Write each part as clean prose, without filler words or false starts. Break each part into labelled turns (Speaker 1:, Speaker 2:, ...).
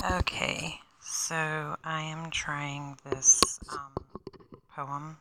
Speaker 1: Okay, so I am trying this poem.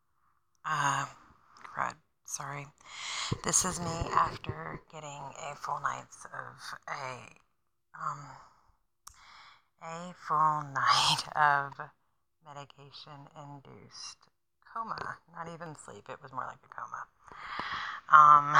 Speaker 1: Crud, sorry. This is me after getting a full night's of um, a full night of medication-induced coma. Not even sleep; it was more like a coma. Um,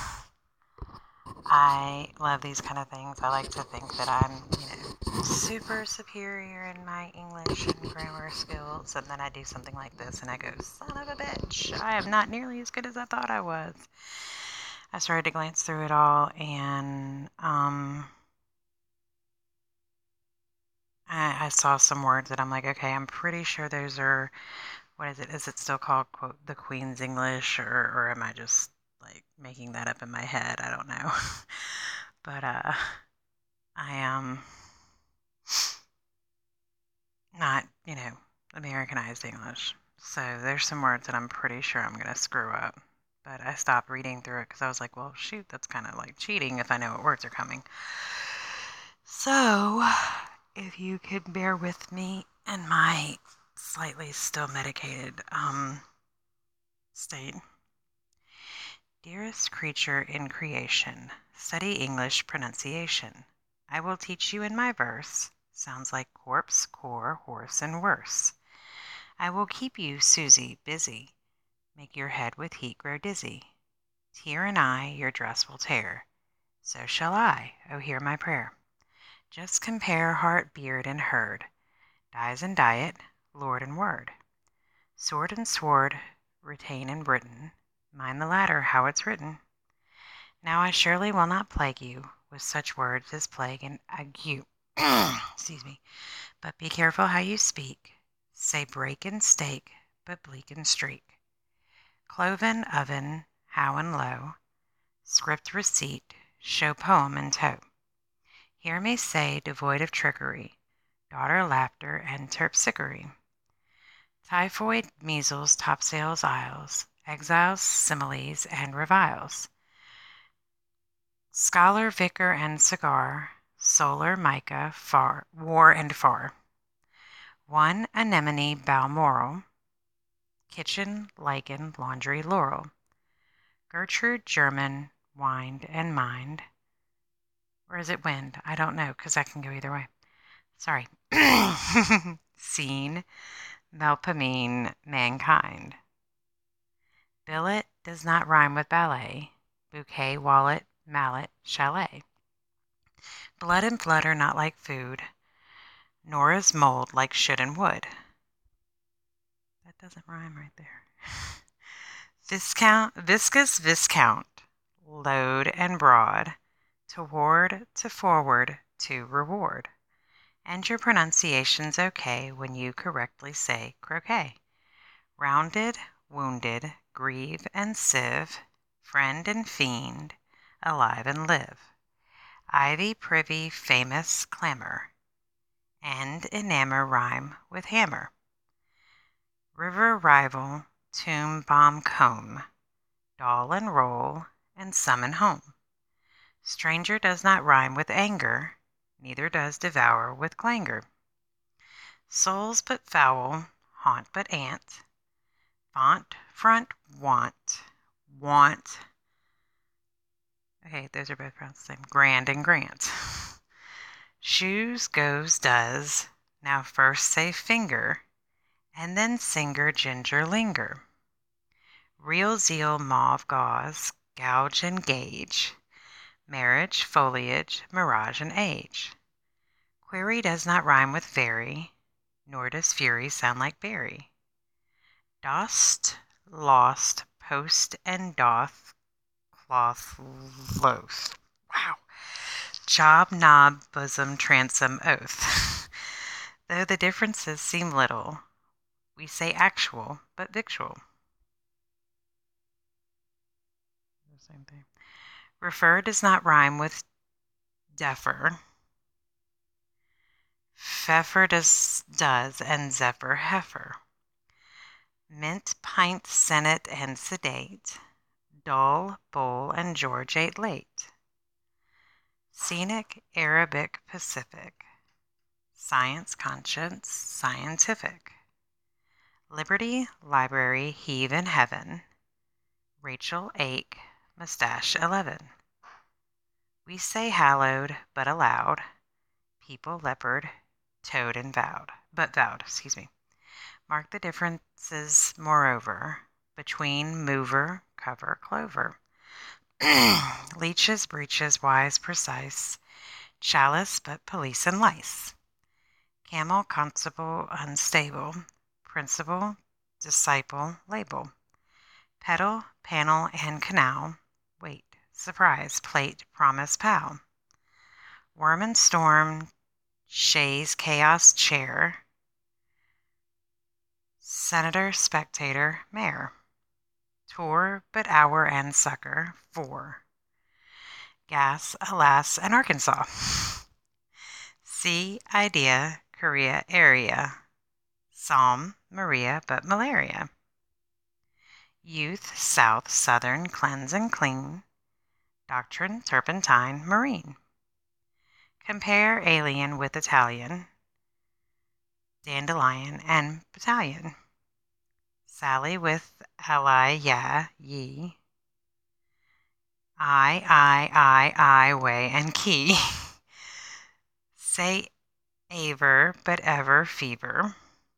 Speaker 1: I love these kind of things. I like to think that I'm, super superior in my English and grammar skills. And then I do something like this and I go, son of a bitch, I am not nearly as good as I thought I was. I started to glance through it all and I saw some words that I'm like, okay, I'm pretty sure those are, what is it? Is it still called, quote, the Queen's English? Or am I just like making that up in my head? I don't know. But I am not, Americanized English. So there's some words that I'm pretty sure I'm going to screw up. But I stopped reading through it because I was like, well, shoot, that's kind of like cheating if I know what words are coming. So if you could bear with me in my slightly still medicated state. Dearest creature in creation, study English pronunciation. I will teach you in my verse. Sounds like corpse, core, horse, and worse. I will keep you, Susie, busy. Make your head with heat grow dizzy. Tear and eye your dress will tear. So shall I, oh hear my prayer. Just compare heart, beard, and herd. Dies and diet, lord and word. Sword and sword, retain and written. Mind the latter, how it's written. Now I surely will not plague you with such words as plague and ague. Excuse me. But be careful how you speak. Say break and stake, but bleak and streak. Cloven oven, how and low. Script receipt, show poem in tow. Hear me say, devoid of trickery, daughter laughter and terpsichore. Typhoid, measles, topsails, isles, exiles, similes, and reviles. Scholar, vicar, and cigar, solar, mica, far, war and far. One anemone, balmoral, kitchen, lichen, laundry, laurel. Gertrude, German, wind and mind. Or is it wind? I don't know, because that can go either way. Sorry. Scene, melpomene, mankind. Billet does not rhyme with ballet. Bouquet, wallet, mallet, chalet. Blood and flood are not like food, nor is mold like should and would. That doesn't rhyme right there. Viscount, viscous viscount, load and broad, toward, to forward, to reward. And your pronunciation's okay when you correctly say croquet. Rounded, wounded, grieve and sieve, friend and fiend, alive and live. Ivy, privy, famous, clamor, and enamor rhyme with hammer. River, rival, tomb, bomb, comb, doll and roll, and summon home. Stranger does not rhyme with anger, neither does devour with clangor. Souls but foul, haunt but ant, font, front, want, want. Okay, those are both pronounced the same. Grand and grant. Shoes, goes, does. Now first say finger, and then singer, ginger, linger. Real zeal, mauve, gauze, gouge and gauge. Marriage, foliage, mirage and age. Query does not rhyme with very, nor does fury sound like berry. Dost, lost, post, and doth, cloth, loath. Wow. Job, knob, bosom, transom, oath. Though the differences seem little, we say actual, but victual. Same thing. Refer does not rhyme with defer. Pfeffer does, and zephyr, heifer. Mint, pint, senate, and sedate. Dull, bull, and George ate late. Scenic, Arabic, Pacific. Science conscience, scientific. Liberty, library, heave in heaven. Rachel Ake, mustache 11. We say hallowed, but aloud. People leopard, toad and vowed. Mark the differences, moreover, between mover, cover, clover. Leeches, breeches, wise, precise. Chalice, but police and lice. Camel, constable, unstable. Principal, disciple, label. Pedal, panel, and canal. Wait, surprise, plate, promise, pal. Worm and storm, chaise, chaos, chair. Senator, spectator, mayor. Tour, but hour and sucker, 4. Gas, alas, and Arkansas. Sea, idea, Korea, area. Psalm, Maria, but malaria. Youth, south, southern, cleanse and clean. Doctrine, turpentine, marine. Compare alien with Italian. Dandelion and battalion. Sally with ally, yeah, ye. I, way, and key. Say aver, but ever fever.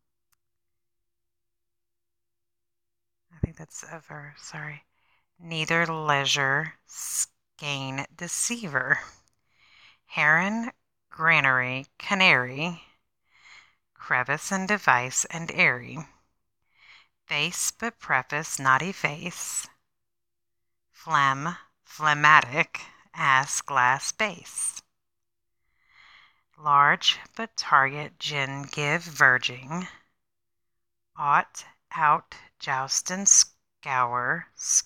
Speaker 1: I think that's ever, sorry. Neither leisure, skein, deceiver. Heron, granary, canary. Crevice and device and airy. Face, but preface, naughty face. Phlegm, phlegmatic, ass, glass, base. Large, but target, gin, give, verging. Ought, out, joust and scour,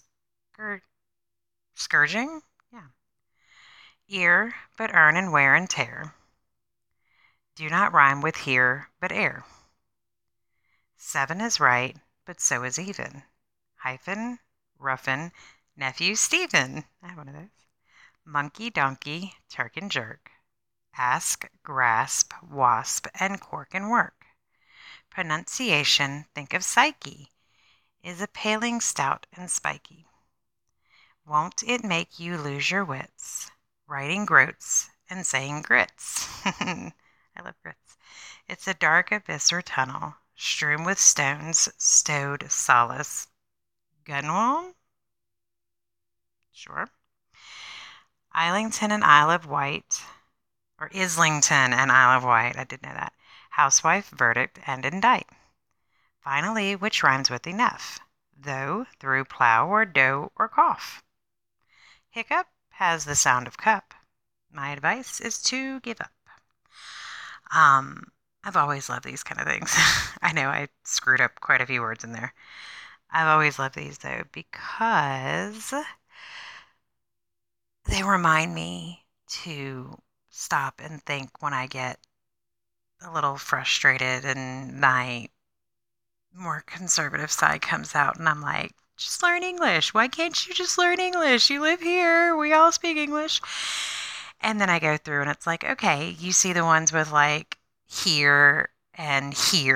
Speaker 1: scourging? Yeah. Ear, but earn and wear and tear. Do not rhyme with here, but air. 7 is right, but so is even. Hyphen, roughen, nephew Stephen. I have one of those. Monkey, donkey, Turk and jerk. Ask, grasp, wasp, and cork and work. Pronunciation, think of Psyche, is a paling stout and spiky. Won't it make you lose your wits, writing groats and saying grits? I love grits. It's a dark abyss or tunnel, strewn with stones, stowed solace. Gunwale? Sure. Islington and Isle of Wight, or Islington and Isle of Wight, I did know that. Housewife, verdict, and indict. Finally, which rhymes with enough? Though, through, plow, or dough, or cough. Hiccup has the sound of cup. My advice is to give up. I've always loved these kind of things. I know I screwed up quite a few words in there. I've always loved these, though, because they remind me to stop and think when I get a little frustrated and my more conservative side comes out and I'm like, just learn English. Why can't you just learn English? You live here. We all speak English. And then I go through and it's like, okay, you see the ones with like here and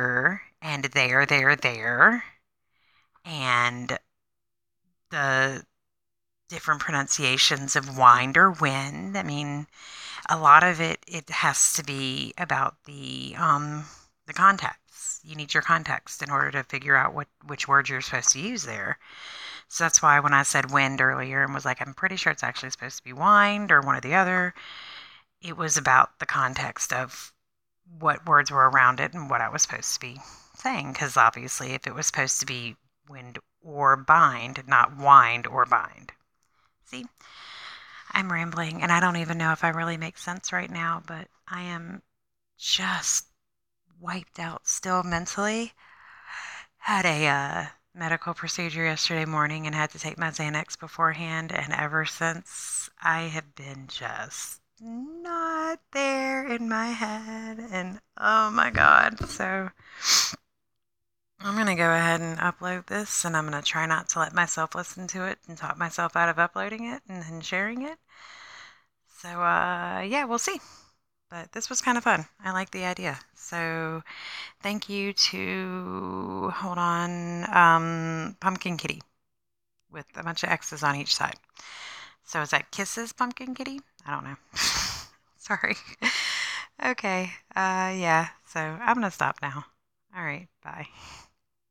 Speaker 1: there, and the different pronunciations of wind or wind. I mean, a lot of it has to be about the context. You need your context in order to figure out which words you're supposed to use there. So that's why when I said wind earlier and was like, I'm pretty sure it's actually supposed to be wind or one or the other, it was about the context of what words were around it and what I was supposed to be saying. Because obviously, if it was supposed to be wind or bind, not wind or bind. See, I'm rambling and I don't even know if I really make sense right now, but I am just wiped out still mentally. Had a medical procedure yesterday morning and had to take my Xanax beforehand, and ever since I have been just not there in my head, and oh my god. So I'm going to go ahead and upload this, and I'm going to try not to let myself listen to it and talk myself out of uploading it and then sharing it. So yeah, we'll see. But this was kind of fun. I like the idea. So thank you to, hold on, Pumpkin Kitty with a bunch of X's on each side. So is that Kisses Pumpkin Kitty? I don't know. Sorry. Okay. Yeah. So I'm going to stop now. All right. Bye.